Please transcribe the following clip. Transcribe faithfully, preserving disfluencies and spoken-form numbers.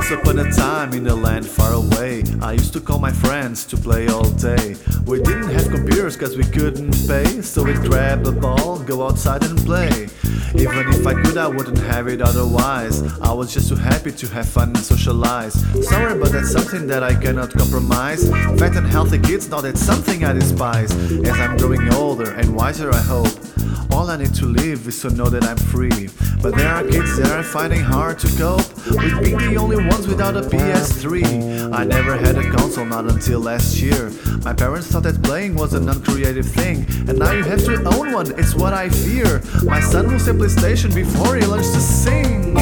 Once upon a time in a land far away, I used to call my friends to play all day. We didn't have computers cause we couldn't pay, so we'd grab a ball, go outside and play. Even if I could, I wouldn't have it otherwise. I was just too happy to have fun and socialize. Sorry, but that's something that I cannot compromise. Fat and healthy kids, now that's something I despise. As I'm growing older and wiser, I hope, all I need to live is to know that I'm free. But there are kids that are finding hard to cope with being the only ones without a P S three. I never had a console, not until last year. My parents thought that playing was a non-creative thing, and now you have to own one, it's what I fear. My son will say PlayStation before he learns to sing.